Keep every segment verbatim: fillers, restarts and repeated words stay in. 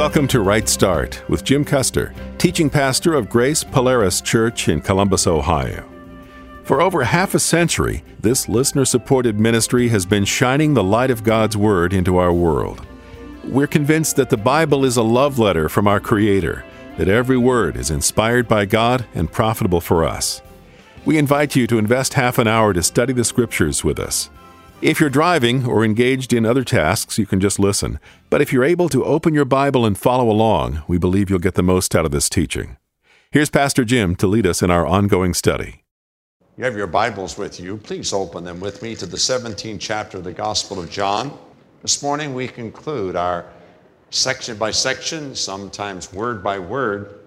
Welcome to Right Start with Jim Custer, teaching pastor of Grace Polaris Church in Columbus, Ohio. For over half a century, this listener-supported ministry has been shining the light of God's Word into our world. We're convinced that the Bible is a love letter from our Creator, that every word is inspired by God and profitable for us. We invite you to invest half an hour to study the Scriptures with us. If you're driving or engaged in other tasks, you can just listen. But if you're able to open your Bible and follow along, we believe you'll get the most out of this teaching. Here's Pastor Jim to lead us in our ongoing study. You have your Bibles with you. Please open them with me to the seventeenth chapter of the Gospel of John. This morning we conclude our section by section, sometimes word by word,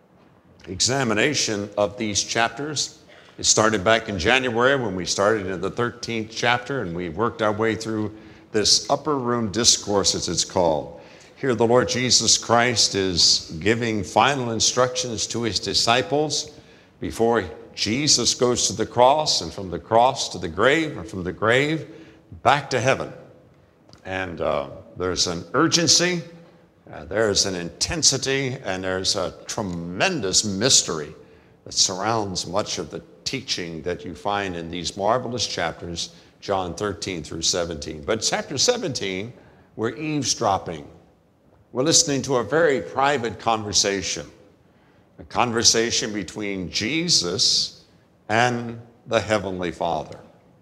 examination of these chapters. It started back in January when we started in the thirteenth chapter, and we worked our way through this upper room discourse, as it's called. Here the Lord Jesus Christ is giving final instructions to his disciples before Jesus goes to the cross, and from the cross to the grave, and from the grave back to heaven. And uh, there's an urgency, uh, there's an intensity, and there's a tremendous mystery that surrounds much of the teaching that you find in these marvelous chapters, John thirteen through seventeen. But chapter seventeen, we're eavesdropping. We're listening to a very private conversation, a conversation between Jesus and the Heavenly Father.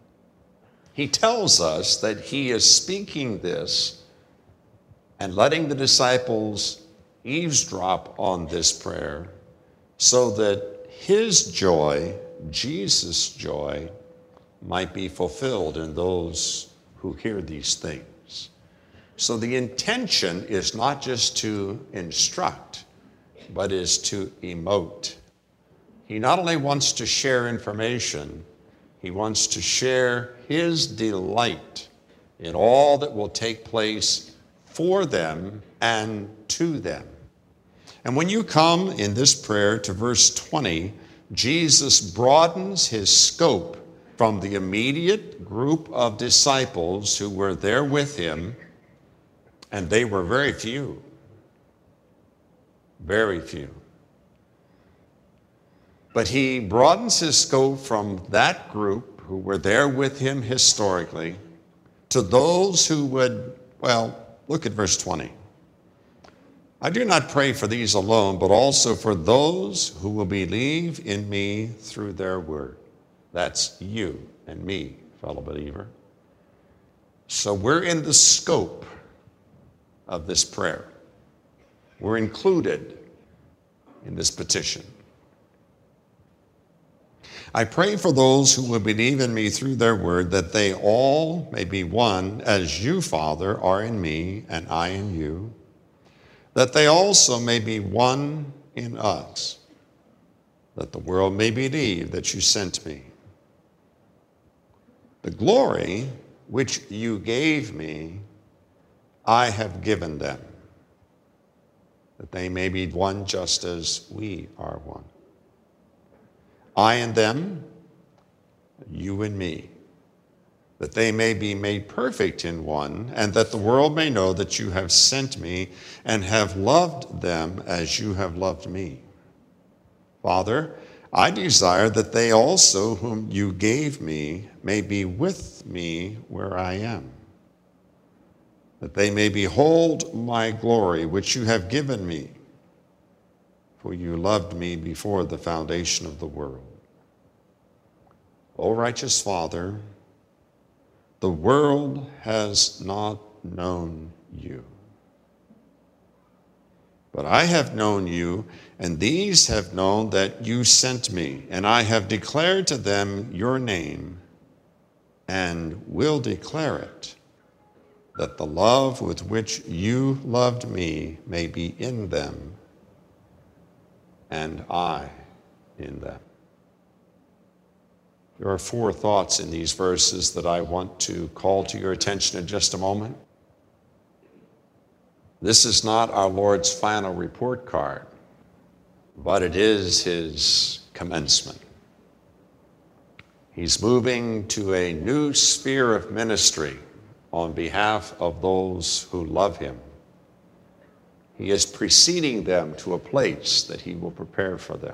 He tells us that he is speaking this and letting the disciples eavesdrop on this prayer so that his joy, Jesus' joy, might be fulfilled in those who hear these things. So the intention is not just to instruct, but is to emote. He not only wants to share information, he wants to share his delight in all that will take place for them and to them. And when you come in this prayer to verse twenty, Jesus broadens his scope from the immediate group of disciples who were there with him, and they were very few, very few. But he broadens his scope from that group who were there with him historically to those who would, well, look at verse twenty. I do not pray for these alone, but also for those who will believe in me through their word. That's you and me, fellow believer. So we're in the scope of this prayer. We're included in this petition. I pray for those who will believe in me through their word, that they all may be one, as you, Father, are in me and I in you, that they also may be one in us, that the world may believe that you sent me. The glory which you gave me, I have given them, that they may be one just as we are one. I and them, you and me, that they may be made perfect in one, and that the world may know that you have sent me and have loved them as you have loved me. Father, I desire that they also whom you gave me may be with me where I am, that they may behold my glory which you have given me, for you loved me before the foundation of the world. O righteous Father, the world has not known you, but I have known you, and these have known that you sent me, and I have declared to them your name, and will declare it, that the love with which you loved me may be in them, and I in them. There are four thoughts in these verses that I want to call to your attention in just a moment. This is not our Lord's final report card, but it is his commencement. He's moving to a new sphere of ministry on behalf of those who love him. He is preceding them to a place that he will prepare for them.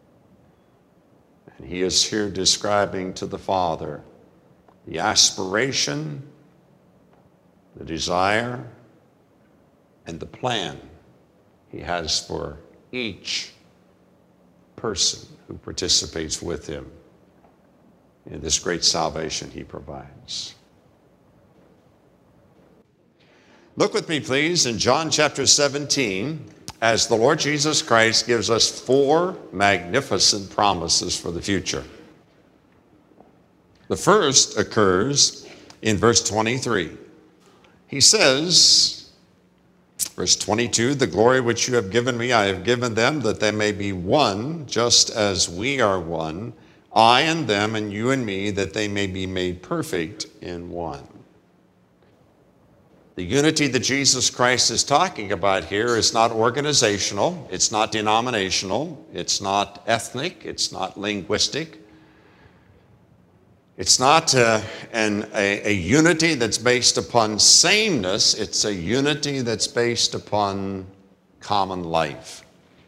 And he is here describing to the Father the aspiration, the desire, and the plan he has for each person who participates with him in this great salvation he provides. Look with me, please, in John chapter seventeen, as the Lord Jesus Christ gives us four magnificent promises for the future. The first occurs in verse twenty-three. He says, verse twenty-two, "The glory which you have given me, I have given them, that they may be one, just as we are one, I and them, and you and me, that they may be made perfect in one." The unity that Jesus Christ is talking about here is not organizational, it's not denominational, it's not ethnic, it's not linguistic. It's not uh, an, a, a unity that's based upon sameness, it's a unity that's based upon common life.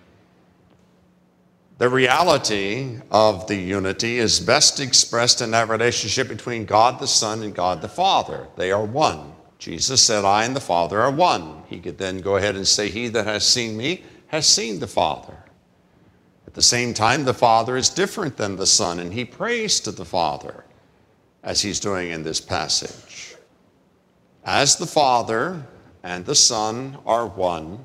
The reality of the unity is best expressed in that relationship between God the Son and God the Father. They are one. Jesus said, "I and the Father are one." He could then go ahead and say, "He that has seen me has seen the Father." At the same time, the Father is different than the Son, and he prays to the Father, as he's doing in this passage. As the Father and the Son are one,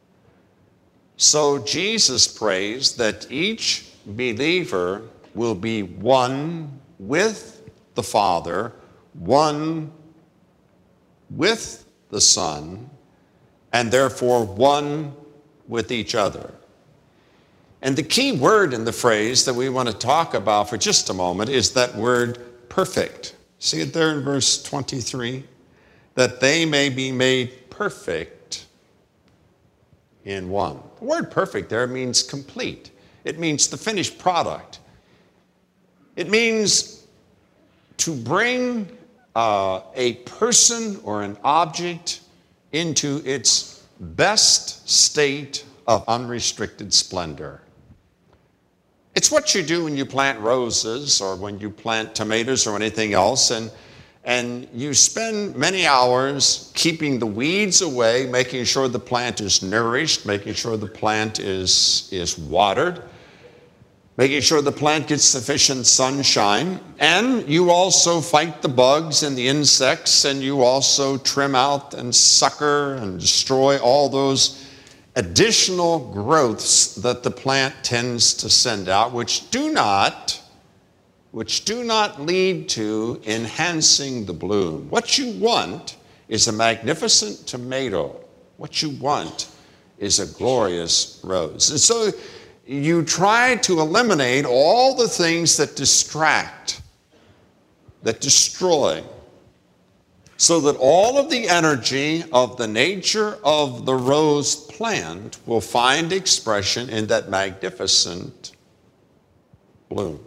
so Jesus prays that each believer will be one with the Father, one with the Son, and therefore one with each other. And the key word in the phrase that we want to talk about for just a moment is that word perfect. See it there in verse twenty-three? That they may be made perfect in one. The word perfect there means complete. It means the finished product. It means to bring uh, a person or an object into its best state of unrestricted splendor. It's what you do when you plant roses or when you plant tomatoes or anything else, and, and you spend many hours keeping the weeds away, making sure the plant is nourished, making sure the plant is, is watered, making sure the plant gets sufficient sunshine, and you also fight the bugs and the insects, and you also trim out and sucker and destroy all those additional growths that the plant tends to send out, which do not, which do not lead to enhancing the bloom. What you want is a magnificent tomato. What you want is a glorious rose. And so you try to eliminate all the things that distract, that destroy, so that all of the energy of the nature of the rose plant will find expression in that magnificent bloom.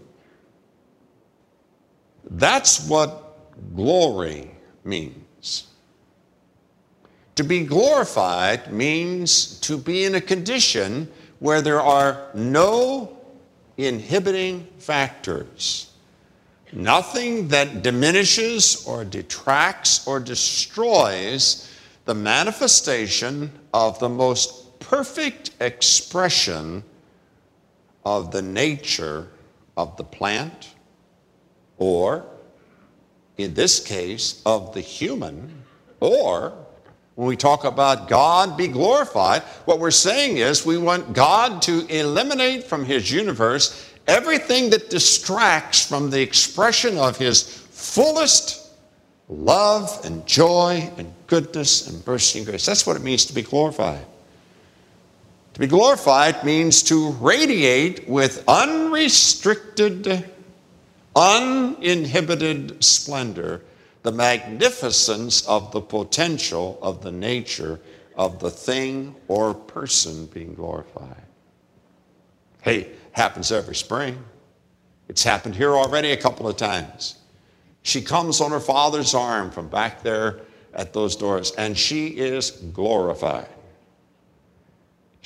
That's what glory means. To be glorified means to be in a condition where there are no inhibiting factors. Nothing that diminishes or detracts or destroys the manifestation of the most perfect expression of the nature of the plant, or, in this case, of the human, or, when we talk about God be glorified, what we're saying is we want God to eliminate from his universe everything that distracts from the expression of his fullest love and joy and goodness and mercy and grace. That's what it means to be glorified. To be glorified means to radiate with unrestricted, uninhibited splendor the magnificence of the potential of the nature of the thing or person being glorified. Hey, happens every spring. It's happened here already a couple of times. She comes on her father's arm from back there at those doors, and she is glorified.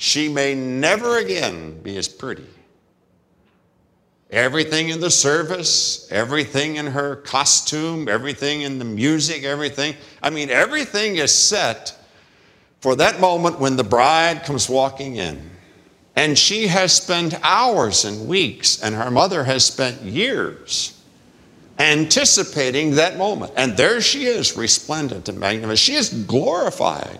she may never again be as pretty. Everything in the service, everything in her costume, everything in the music, everything. I mean, everything is set for that moment when the bride comes walking in. And she has spent hours and weeks, and her mother has spent years anticipating that moment. And there she is, resplendent and magnificent. She is glorified.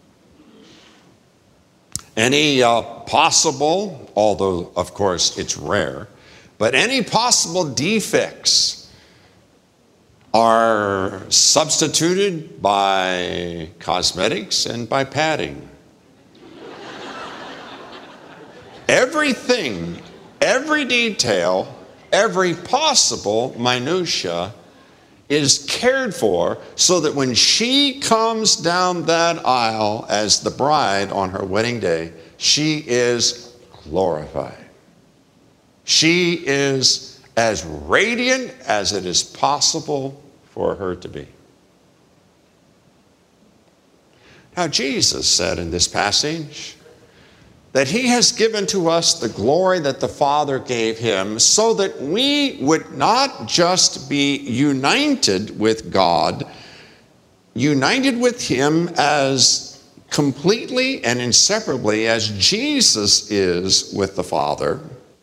Any uh, possible, although of course it's rare, but any possible defects are substituted by cosmetics and by padding. Everything, every detail, every possible minutia is cared for so that when she comes down that aisle as the bride on her wedding day, she is glorified. She is as radiant as it is possible for her to be. Now, Jesus said in this passage that he has given to us the glory that the Father gave him so that we would not just be united with God, united with him as completely and inseparably as Jesus is with the Father,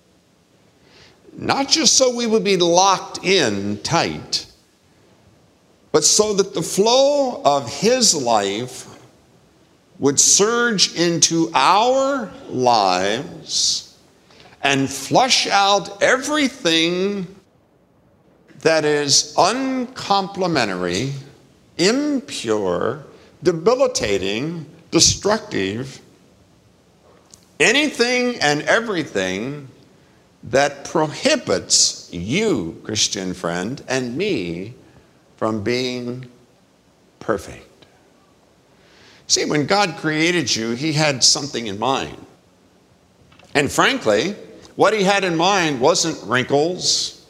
not just so we would be locked in tight, but so that the flow of his life would surge into our lives and flush out everything that is uncomplimentary, impure, debilitating, destructive, anything and everything that prohibits you, Christian friend, and me from being perfect. See, when God created you, he had something in mind. And frankly, what he had in mind wasn't wrinkles,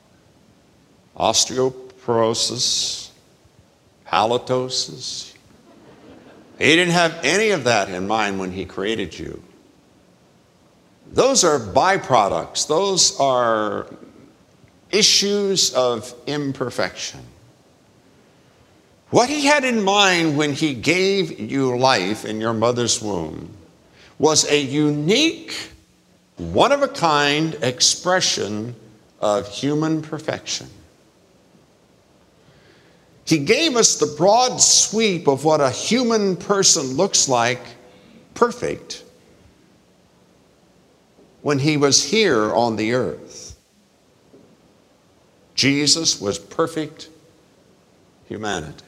osteoporosis, halitosis. He didn't have any of that in mind when he created you. Those are byproducts. Those are issues of imperfection. What he had in mind when he gave you life in your mother's womb was a unique, one-of-a-kind expression of human perfection. He gave us the broad sweep of what a human person looks like, perfect, when he was here on the earth. Jesus was perfect humanity.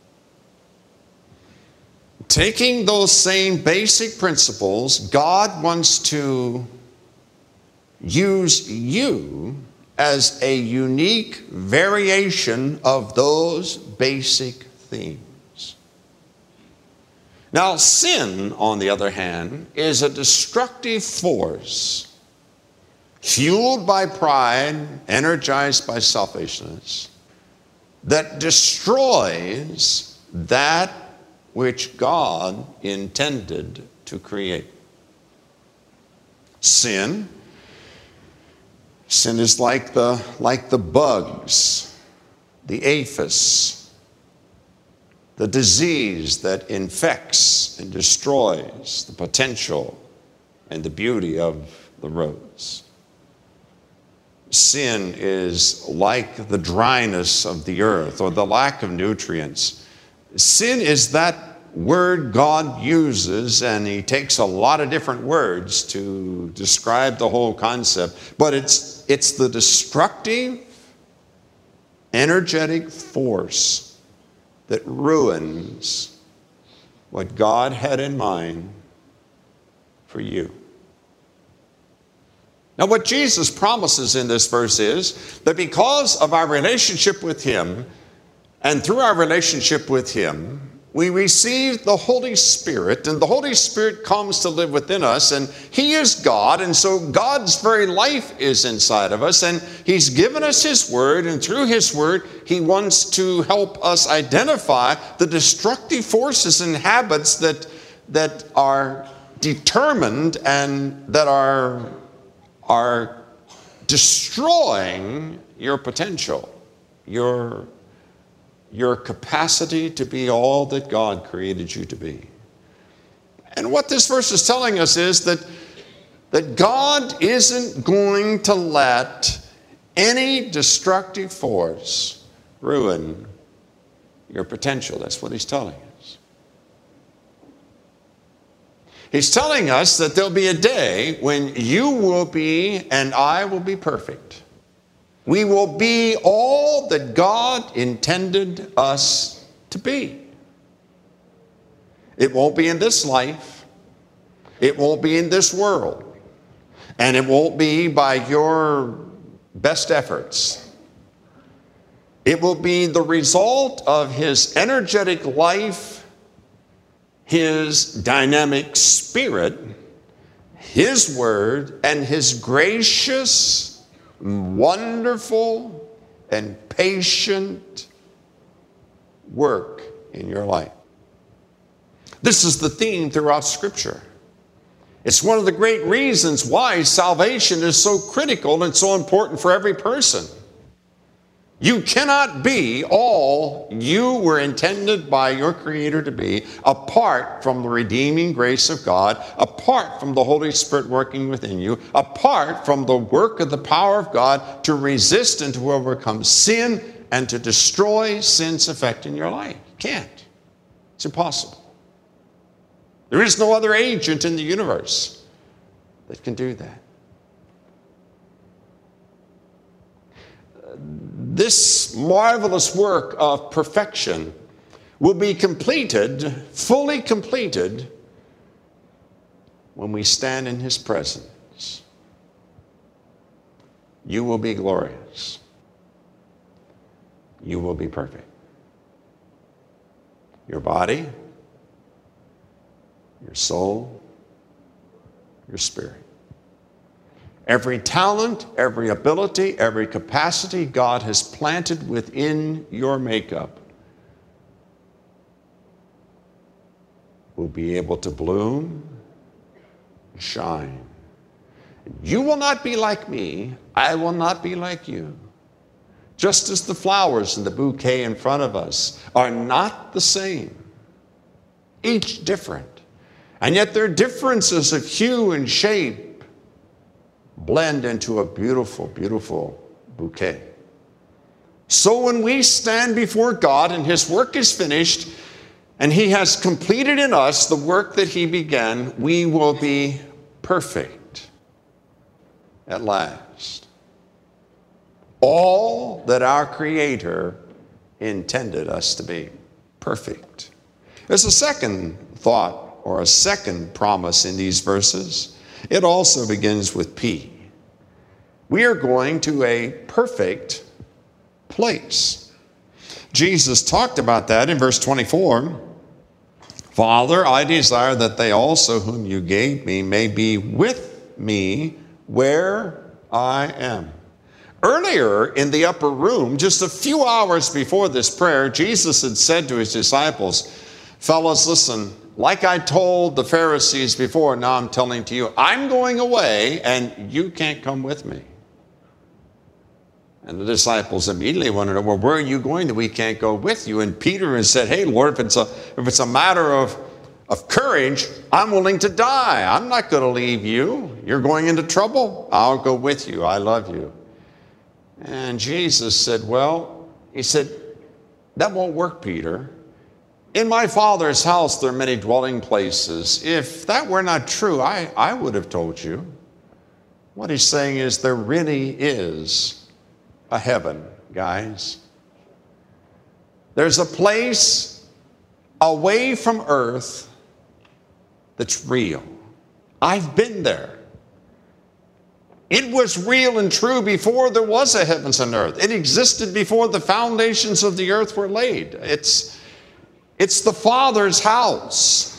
Taking those same basic principles, God wants to use you as a unique variation of those basic themes. Now, sin, on the other hand, is a destructive force fueled by pride, energized by selfishness, that destroys that which God intended to create. Sin, sin is like the, like the bugs, the aphis, the disease that infects and destroys the potential and the beauty of the rose. Sin is like the dryness of the earth or the lack of nutrients. Sin is that word God uses, and he takes a lot of different words to describe the whole concept, but it's, it's the destructive, energetic force that ruins what God had in mind for you. Now, what Jesus promises in this verse is that because of our relationship with him, and through our relationship with him, we receive the Holy Spirit, and the Holy Spirit comes to live within us, and he is God, and so God's very life is inside of us, and he's given us his word, and through his word, he wants to help us identify the destructive forces and habits that, that are determined and that are, are destroying your potential, your, your capacity to be all that God created you to be. And what this verse is telling us is that, that God isn't going to let any destructive force ruin your potential. That's what he's telling us. He's telling us that there'll be a day when you will be and I will be perfect. We will be all that God intended us to be. It won't be in this life. It won't be in this world. And it won't be by your best efforts. It will be the result of his energetic life, his dynamic spirit, his word, and his gracious, wonderful, and patient work in your life. This is the theme throughout Scripture. It's one of the great reasons why salvation is so critical and so important for every person. You cannot be all you were intended by your Creator to be apart from the redeeming grace of God, apart from the Holy Spirit working within you, apart from the work of the power of God to resist and to overcome sin and to destroy sin's effect in your life. You can't. It's impossible. There is no other agent in the universe that can do that. This marvelous work of perfection will be completed, fully completed, when we stand in his presence. You will be glorious. You will be perfect. Your body, your soul, your spirit. Every talent, every ability, every capacity God has planted within your makeup will be able to bloom, shine. You will not be like me. I will not be like you. Just as the flowers in the bouquet in front of us are not the same, each different. And yet their differences of hue and shape blend into a beautiful, beautiful bouquet. So when we stand before God and his work is finished and he has completed in us the work that he began, we will be perfect at last. All that our Creator intended us to be. Perfect. There's a second thought or a second promise in these verses. It also begins with P. We are going to a perfect place. Jesus talked about that in verse twenty-four. Father, I desire that they also whom you gave me may be with me where I am. Earlier in the upper room, just a few hours before this prayer, Jesus had said to his disciples, fellas, listen, like I told the Pharisees before, now I'm telling to you, I'm going away and you can't come with me. And the disciples immediately wanted to know, well, where are you going that we can't go with you? And Peter has said, hey, Lord, if it's a, if it's a matter of, of courage, I'm willing to die. I'm not going to leave you. You're going into trouble. I'll go with you. I love you. And Jesus said, well, he said, that won't work, Peter. In my Father's house, there are many dwelling places. If that were not true, I, I would have told you. What he's saying is there really is a heaven, guys. There's a place away from earth that's real. I've been there. It was real and true before there was a heavens and earth. It existed before the foundations of the earth were laid. It's It's the Father's house.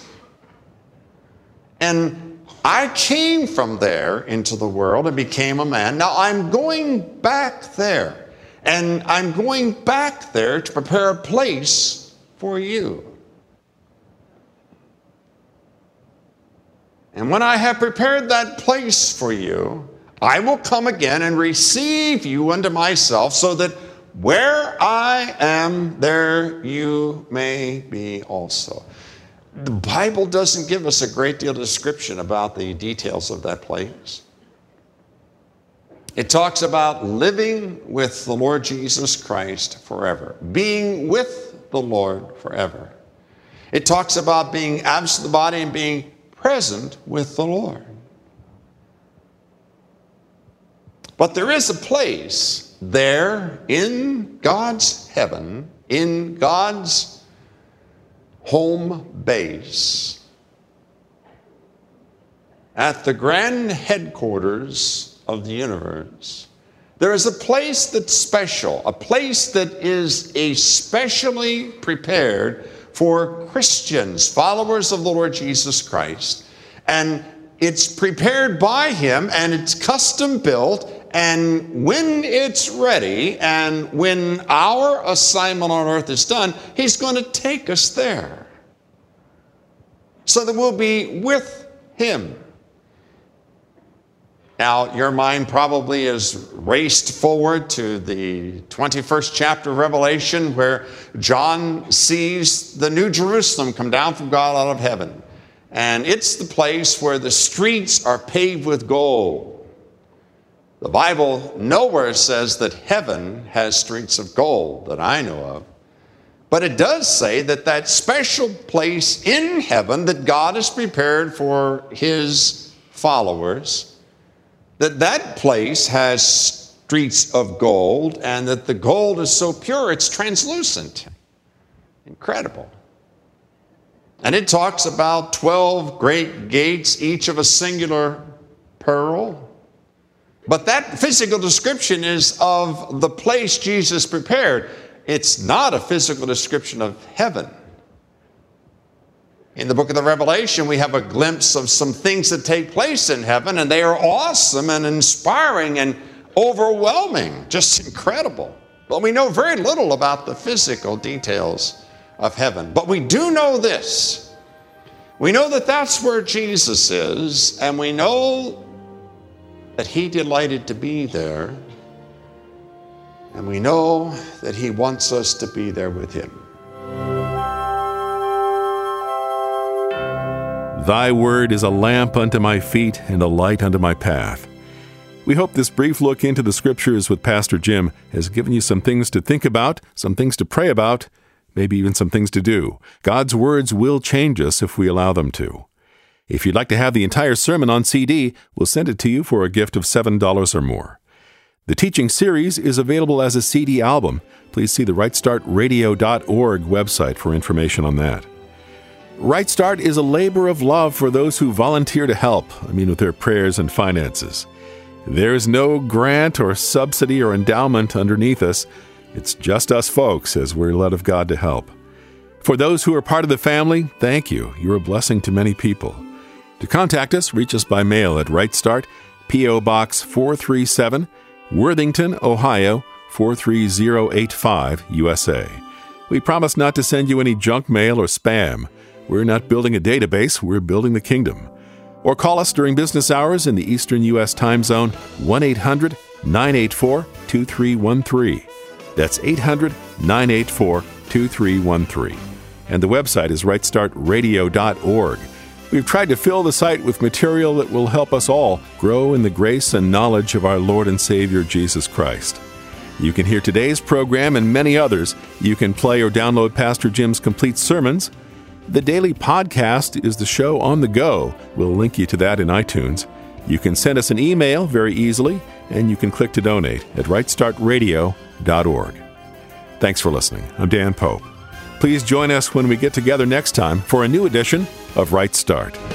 And I came from there into the world and became a man. Now I'm going back there. And I'm going back there to prepare a place for you. And when I have prepared that place for you, I will come again and receive you unto myself, so that where I am, there you may be also. The Bible doesn't give us a great deal of description about the details of that place. It talks about living with the Lord Jesus Christ forever, being with the Lord forever. It talks about being absent of the body and being present with the Lord. But there is a place there in God's heaven, in God's home base, at the grand headquarters of the universe. There is a place that's special, a place that is especially prepared for Christians, followers of the Lord Jesus Christ. And it's prepared by Him, and it's custom built. And when it's ready, and when our assignment on earth is done, He's going to take us there, so that we'll be with Him. Now, your mind probably is raced forward to the twenty-first chapter of Revelation, where John sees the New Jerusalem come down from God out of heaven. And it's the place where the streets are paved with gold. The Bible nowhere says that heaven has streets of gold that I know of. But it does say that that special place in heaven that God has prepared for His followers, that that place has streets of gold, and that the gold is so pure it's translucent. Incredible. And it talks about twelve great gates, each of a singular pearl. But that physical description is of the place Jesus prepared. It's not a physical description of heaven. In the book of the Revelation, we have a glimpse of some things that take place in heaven, and they are awesome and inspiring and overwhelming, just incredible. But we know very little about the physical details of heaven. But we do know this. We know that that's where Jesus is, and we know that He delighted to be there, and we know that He wants us to be there with Him. Thy word is a lamp unto my feet and a light unto my path. We hope this brief look into the Scriptures with Pastor Jim has given you some things to think about, some things to pray about, maybe even some things to do. God's words will change us if we allow them to. If you'd like to have the entire sermon on C D, we'll send it to you for a gift of seven dollars or more. The teaching series is available as a C D album. Please see the right start radio dot org website for information on that. Right Start is a labor of love for those who volunteer to help, I mean with their prayers and finances. There's no grant or subsidy or endowment underneath us. It's just us folks as we're led of God to help. For those who are part of the family, thank you. You're a blessing to many people. To contact us, reach us by mail at Right Start, P O Box four three seven, Worthington, Ohio four three zero eight five, U S A. We promise not to send you any junk mail or spam. We're not building a database, we're building the kingdom. Or call us during business hours in the Eastern U S time zone, one eight hundred nine eight four two three one three. That's eight hundred nine eight four two three one three. And the website is right start radio dot org. We've tried to fill the site with material that will help us all grow in the grace and knowledge of our Lord and Savior Jesus Christ. You can hear today's program and many others. You can play or download Pastor Jim's complete sermons. The daily podcast is the show on the go. We'll link you to that in iTunes. You can send us an email very easily, and you can click to donate at right start radio dot org. Thanks for listening. I'm Dan Pope. Please join us when we get together next time for a new edition of Right Start.